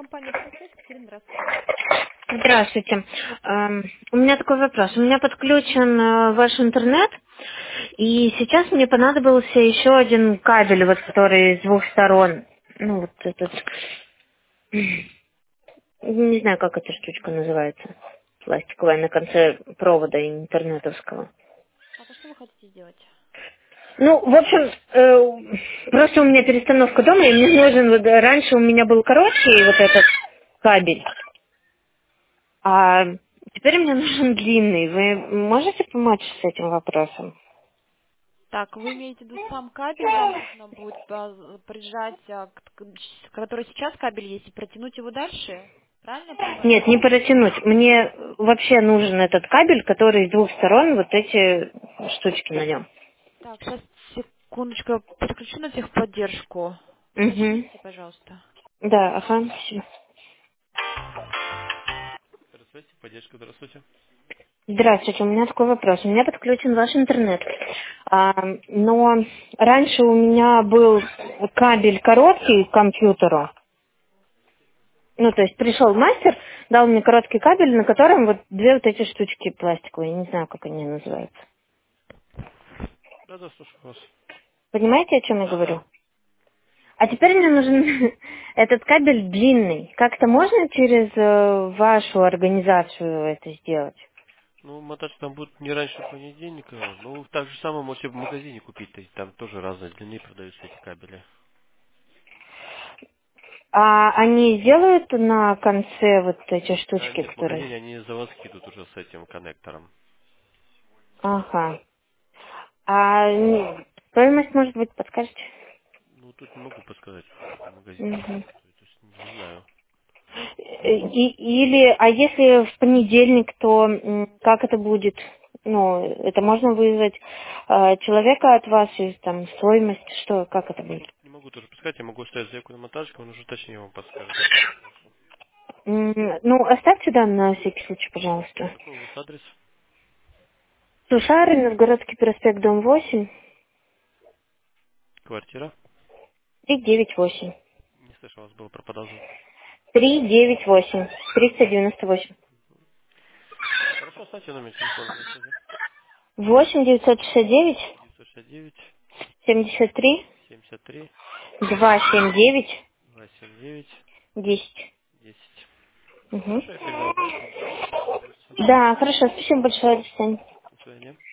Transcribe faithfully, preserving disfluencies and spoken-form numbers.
Компания «Просвет». Катерина, здравствуйте. Здравствуйте. Эм, У меня такой вопрос. У меня подключен э, ваш интернет, и сейчас мне понадобился еще один кабель, вот который с двух сторон. Ну, вот этот. Не знаю, как эта штучка называется. Пластиковая на конце провода интернетовского. Так, а что вы хотите сделать? Ну, в общем, э, просто у меня перестановка дома, и мне нужен, вот э, раньше у меня был короткий вот этот кабель, а теперь мне нужен длинный. Вы можете помочь с этим вопросом? Так, вы имеете в виду сам кабель, вам нужно будет по- прижать, а, к- к- который сейчас кабель есть, и протянуть его дальше? Правильно я понимаю? Нет, не протянуть. Мне вообще нужен этот кабель, который с двух сторон, вот эти штучки на нем. Так, сейчас секундочку, я переключу на техподдержку. Угу. Уточните, пожалуйста. Да, ага, всё. Здравствуйте, поддержка, здравствуйте. Здравствуйте, у меня такой вопрос. У меня подключен ваш интернет. А, но раньше у меня был кабель короткий к компьютеру. Ну, то есть пришел мастер, дал мне короткий кабель, на котором вот две вот эти штучки пластиковые, не знаю, как они называются. Да, да, слушаю вас. Понимаете, о чем я Да, говорю? да. А теперь мне нужен этот кабель длинный. Как-то можно через э, вашу организацию это сделать? Ну, мотаться там будет не раньше понедельника. Ну, так же самое можете в магазине купить. То есть там тоже разной длины продаются эти кабели. А они сделают на конце вот эти Да, штучки, нет, в которые... магазине они заводские идут уже с этим коннектором. Ага. А м, стоимость, может быть, подскажете? Ну, тут не могу подсказать, сколько в магазине они Мгм. стоят. То есть не знаю. И- или, а если в понедельник, то м, как это будет? Ну, это можно вызвать э, человека от вас и там стоимость, что, как это будет? Не могу тоже подсказать, я могу ставить заявку на монтажку, он уже точнее вам подскажет. М, Ну, оставьте данные на всякий случай, пожалуйста. Какой у вас адрес? Сушары, Новгородский проспект, дом восемь, Квартира? три девять восемь. Не слышал, вас было пропадал звук. три девять восемь, триста девяносто восемь. Хорошо, оставьте номер телефона для связи. восемь девятьсот шестьдесят девять, девятьсот шестьдесят девять, семьдесят три, семьдесят три, два семь девять, два семь девять, десять. десять. Угу. Хорошо, я передал, да, и наберите, если понадобится. Да, хорошо, спасибо большое, до свидания. До свидания.